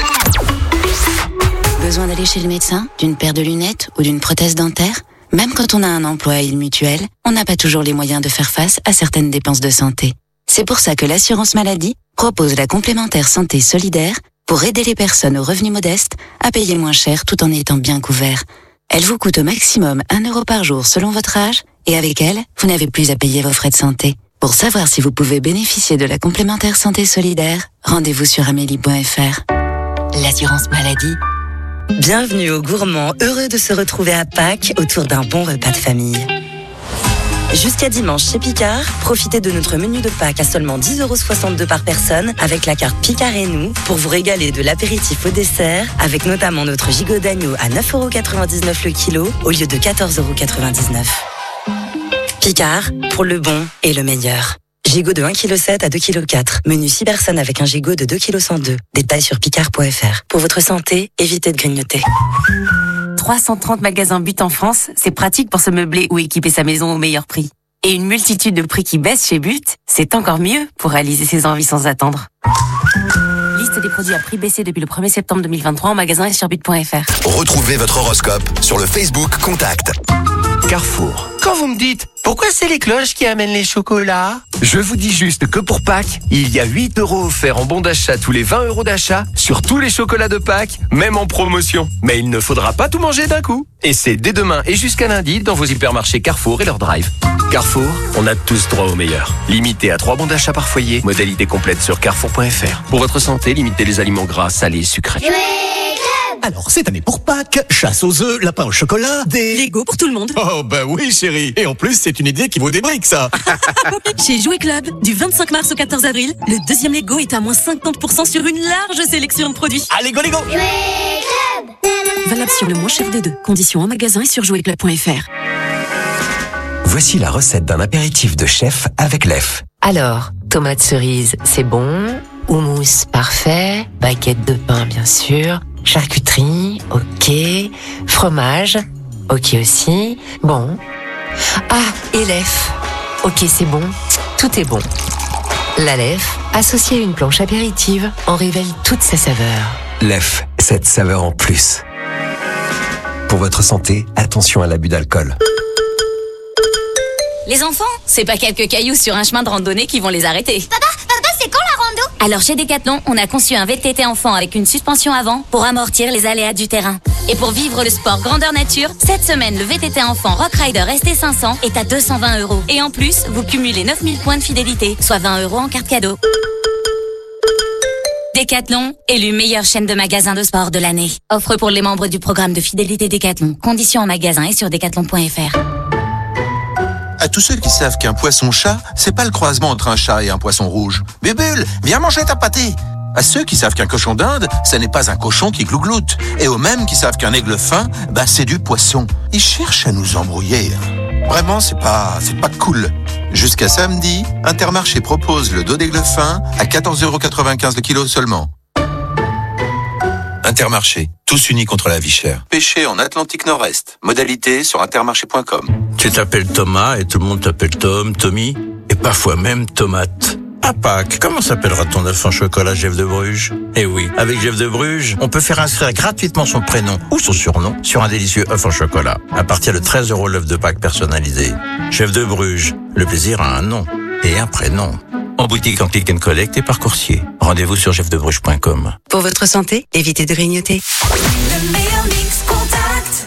Besoin d'aller chez le médecin, d'une paire de lunettes ou d'une prothèse dentaire? Même quand on a un emploi à une mutuelle, on n'a pas toujours les moyens de faire face à certaines dépenses de santé. C'est pour ça que l'assurance maladie propose la complémentaire santé solidaire pour aider les personnes aux revenus modestes à payer moins cher tout en étant bien couverts. Elle vous coûte au maximum un euro par jour selon votre âge et avec elle, vous n'avez plus à payer vos frais de santé. Pour savoir si vous pouvez bénéficier de la complémentaire santé solidaire, rendez-vous sur amélie point f r. L'assurance maladie.
Bienvenue aux gourmands, heureux de se retrouver à Pâques autour d'un bon repas de famille. Jusqu'à dimanche chez Picard, profitez de notre menu de Pâques à seulement dix euros soixante-deux par personne avec la carte Picard et nous pour vous régaler de l'apéritif au dessert avec notamment notre gigot d'agneau à neuf euros quatre-vingt-dix-neuf le kilo au lieu de quatorze euros quatre-vingt-dix-neuf. Picard, pour le bon et le meilleur. Gigot de un virgule sept kilos à deux virgule quatre kilos. Menu six personnes avec un gigot de deux virgule cent deux kilos. Détails sur picard point f r. Pour votre santé, évitez de grignoter.
trois cent trente magasins But en France, c'est pratique pour se meubler ou équiper sa maison au meilleur prix. Et une multitude de prix qui baissent chez But, c'est encore mieux pour réaliser ses envies sans attendre. Liste des produits à prix baissé depuis le premier septembre deux mille vingt-trois en magasin et sur but point f r.
Retrouvez votre horoscope sur le Facebook Contact.
Carrefour. Quand vous me dites « Pourquoi c'est les cloches qui amènent les chocolats ?» Je vous dis juste que pour Pâques, il y a huit euros offerts en bon d'achat tous les vingt euros d'achat sur tous les chocolats de Pâques, même en promotion. Mais il ne faudra pas tout manger d'un coup. Et c'est dès demain et jusqu'à lundi dans vos hypermarchés Carrefour et leur drive. Carrefour, on a tous droit au meilleur. Limité à trois bons d'achat par foyer, modalité complète sur carrefour point f r. Pour votre santé, limitez les aliments gras, salés, sucrés.
Alors, cette année pour Pâques, chasse aux œufs, lapin au chocolat, des...
Lego pour tout le monde.
Oh, bah oui, chérie. Et en plus, c'est une idée qui vaut des briques, ça.
Chez Jouet Club, du vingt-cinq mars au quatorze avril, le deuxième Lego est à moins cinquante pour cent sur une large sélection de produits.
Allez, go, Lego!
Jouet Club! Valable sur le moins cher des deux. Conditions en magasin et sur jouet club point f r.
Voici la recette d'un apéritif de chef avec l'E F.
Alors, tomate cerise, c'est bon. Houmous, parfait. Baguette de pain, bien sûr. Charcuterie, ok. Fromage, ok aussi. Bon. Ah, et l'E F. Ok, c'est bon. Tout est bon. La L E F, associée à une planche apéritive, en révèle toute sa saveur.
L'E F, cette saveur en plus. Pour votre santé, attention à l'abus d'alcool.
Les enfants, c'est pas quelques cailloux sur un chemin de randonnée qui vont les arrêter.
Papa, papa, c'est quand la rando?
Alors chez Decathlon, on a conçu un V T T enfant avec une suspension avant pour amortir les aléas du terrain. Et pour vivre le sport grandeur nature, cette semaine, le V T T enfant Rock Rider S T cinq cents est à deux cent vingt euros. Et en plus, vous cumulez neuf mille points de fidélité, soit vingt euros en carte cadeau. Decathlon, élu meilleure chaîne de magasins de sport de l'année. Offre pour les membres du programme de fidélité Decathlon. Conditions en magasin et sur decathlon point f r.
À tous ceux qui savent qu'un poisson-chat, c'est pas le croisement entre un chat et un poisson rouge. Bébule, viens manger ta pâtée. À ceux qui savent qu'un cochon d'Inde, ça n'est pas un cochon qui glougloute. Et aux mêmes qui savent qu'un aigle fin, bah c'est du poisson. Ils cherchent à nous embrouiller. Vraiment, c'est pas, c'est pas cool. Jusqu'à samedi, Intermarché propose le dos d'aigle fin à quatorze euros quatre-vingt-quinze le kilo seulement. Intermarché, tous unis contre la vie chère. Pêché en Atlantique Nord-Est. Modalité sur intermarché point com.
Tu t'appelles Thomas et tout le monde t'appelle Tom, Tommy et parfois même Tomate. À Pâques, comment s'appellera ton œuf en chocolat Jeff de Bruges? Eh oui, avec Jeff de Bruges, on peut faire inscrire gratuitement son prénom ou son surnom sur un délicieux œuf en chocolat. À partir de treize euros l'œuf de Pâques personnalisé. Jeff de Bruges, le plaisir a un nom et un prénom. En boutique, en click and collect et par coursier. Rendez-vous sur jeff de bruges point com.
Pour votre santé, évitez de grignoter.
Le meilleur mix Contact.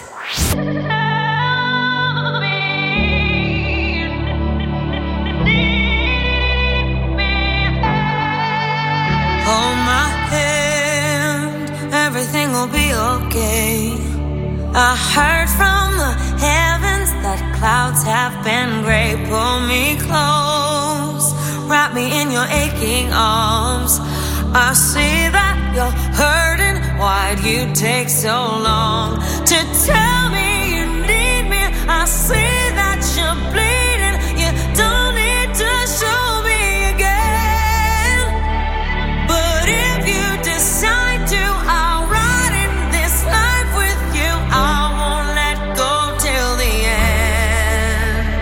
Hold my hand, everything will be okay. I heard from the heavens that clouds have been gray. Pull me close, wrap me in your aching arms. I see that you're hurting. Why'd you take so long to tell me you need me? I see that you're bleeding. You don't need to show me again. But if you decide to, I'll ride in this life with you. I won't let go till the end.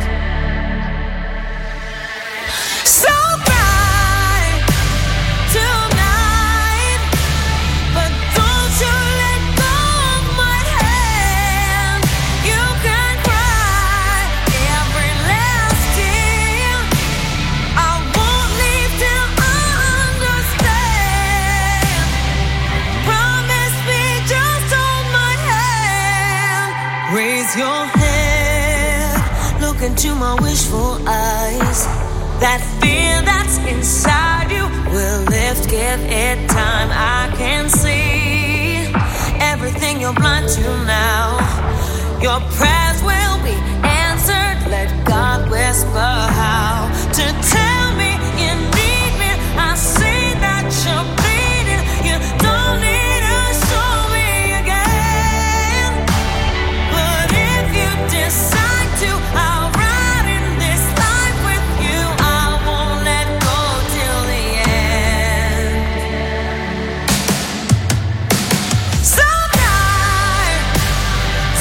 So cry tonight, but don't you let go of my hand. You can cry every last tear. I won't leave till I understand. Promise me, just hold my hand. Raise your head, look into my wishful eyes. That fear that's inside you will lift, give it time. I can see everything you're blind to now. Your prayers will be answered. Let God whisper how to tell me you need me. I see that you're bleeding. You don't need to show me again. But if you decide to, I'll ride in this life with you. I won't let go till the end. So cry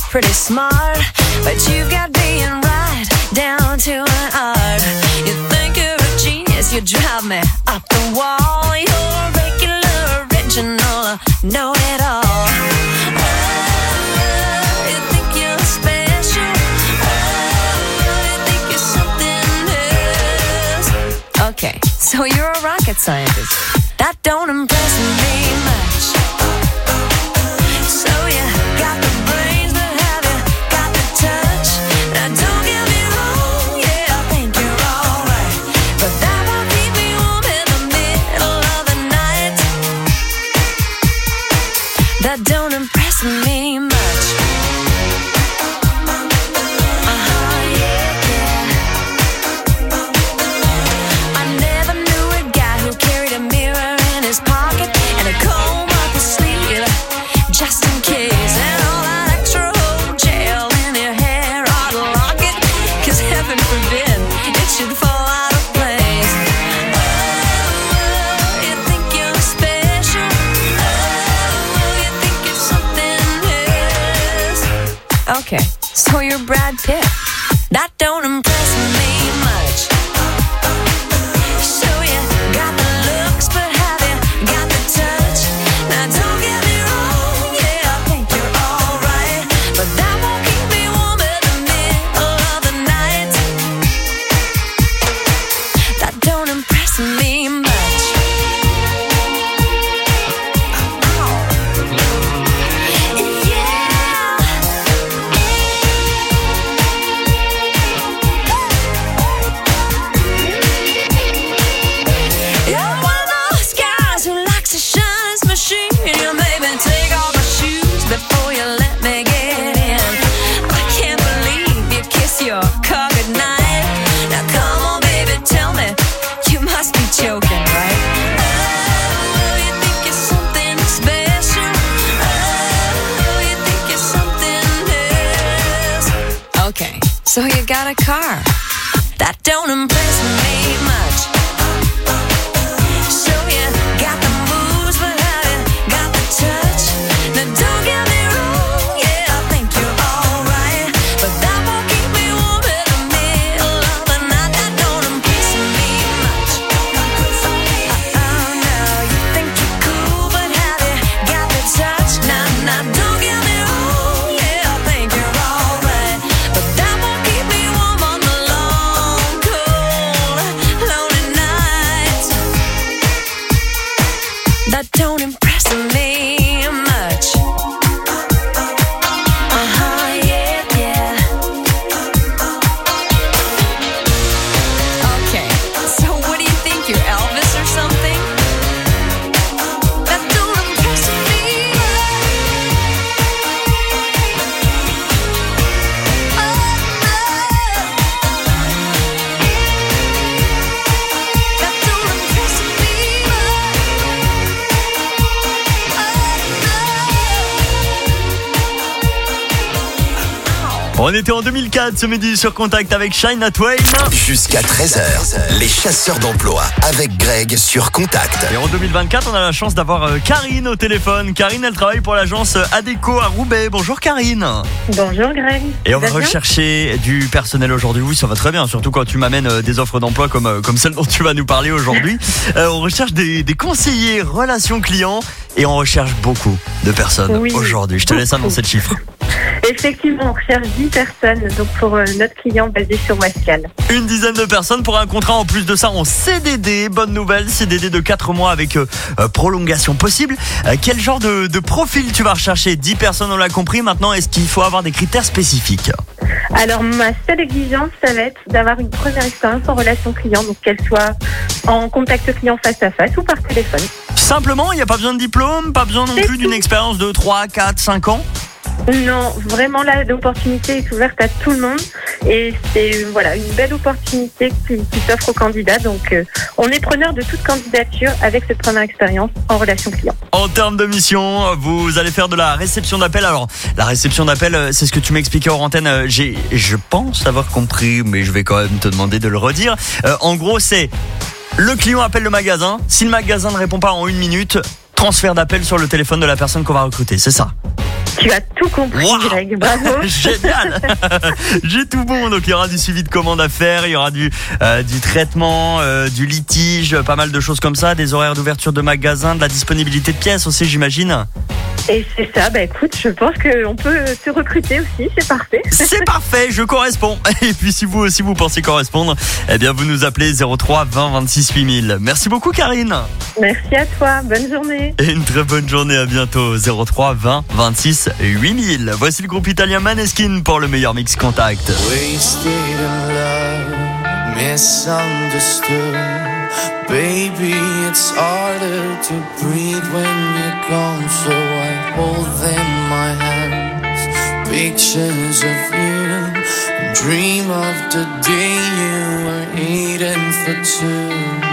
pretty smart, but you've got being right down to an art. You think you're a genius, you drive me up the wall. You're regular, original, know it all. Okay, so you're a rocket scientist. That don't impress me much. So you got the brains, but have you got the touch? Now don't get me wrong, yeah, I think you're alright, but that won't keep me warm in the middle of the night. That don't impress me much. Okay, so you're Brad Pitt. That don't impress me much. So you got the looks, but have you got the touch? Now don't get me wrong, yeah, I think you're alright, but that won't keep me warm in the middle of the night. That don't impress me much. So you got a car. That don't impress me much. So you got the moves, but have you got the touch? Now don't get me wrong, yeah, I think you're alright, but that won't keep me warm in the middle of the night. That don't impress me much. Oh no, you think you're cool, but have you got the touch? Now, now don't get me wrong, yeah, I think you're alright, but that won't keep me warm on the long, cold, lonely nights. That don't impress me much. Uh-huh, yeah, yeah. Okay, so what do you think, you're Elvis or something? That don't impress me
On était en deux mille quatre ce midi sur Contact avec Shania Twain.
Jusqu'à treize heures, les chasseurs d'emploi avec Greg sur Contact.
Et en deux mille vingt-quatre, on a la chance d'avoir euh, Karine au téléphone. Karine, elle travaille pour l'agence Adéco à Roubaix. Bonjour Karine.
Bonjour Greg.
Et on va
Ça va bien
rechercher du personnel aujourd'hui. Oui, ça va très bien, surtout quand tu m'amènes euh, des offres d'emploi comme, euh, comme celle dont tu vas nous parler aujourd'hui. euh, on recherche des, des conseillers relations clients et on recherche beaucoup de personnes
Oui,
aujourd'hui. Je te laisse annoncer le chiffre.
Effectivement, on recherche dix personnes donc pour euh, notre client basé sur Wascal.
Une dizaine de personnes pour un contrat en plus de ça en C D D. Bonne nouvelle, C D D de quatre mois avec euh, prolongation possible. Euh, quel genre de, de profil tu vas rechercher? dix personnes, on l'a compris. Maintenant, est-ce qu'il faut avoir des critères spécifiques?
Alors, ma seule exigence, ça va être d'avoir une première expérience en relation client, donc qu'elle soit en contact client face à face ou par téléphone.
Simplement, il n'y a pas besoin de diplôme, pas besoin non
C'est
plus
tout.
d'une expérience de trois, quatre, cinq ans?
Non, vraiment là, l'opportunité est ouverte à tout le monde et c'est voilà une belle opportunité qui, qui s'offre aux candidats. Donc, euh, on est preneur de toute candidature avec cette première expérience en relation client.
En termes de mission, vous allez faire de la réception d'appel. Alors, la réception d'appel, euh, c'est ce que tu m'expliquais hors antenne. Euh, J'ai, je pense avoir compris, mais je vais quand même te demander de le redire. Euh, en gros, c'est le client appelle le magasin. Si le magasin ne répond pas en une minute, transfert d'appel sur le téléphone de la personne qu'on va recruter. C'est ça?
Tu as tout compris, wow. Greg, bravo.
Génial. J'ai tout bon, donc il y aura du suivi de commande à faire, il y aura du, euh, du traitement, euh, du litige, pas mal de choses comme ça, des horaires d'ouverture de magasins, de la disponibilité de pièces aussi, j'imagine.
Et c'est ça, bah écoute, je pense qu'on peut se recruter aussi, c'est parfait.
C'est parfait, je corresponds. Et puis si vous aussi vous pensez correspondre, eh bien vous nous appelez zéro trois vingt vingt-six huit mille. Merci beaucoup Karine.
Merci à toi, bonne journée.
Et une très bonne journée, à bientôt. zéro trois vingt vingt-six huit mille. Voici le groupe italien Maneskin pour le meilleur mix Contact.
Wasted in love, misunderstood. Baby, it's harder to breathe when you're gone, so I hold in my hands pictures of you and dream of the day you were eating for two.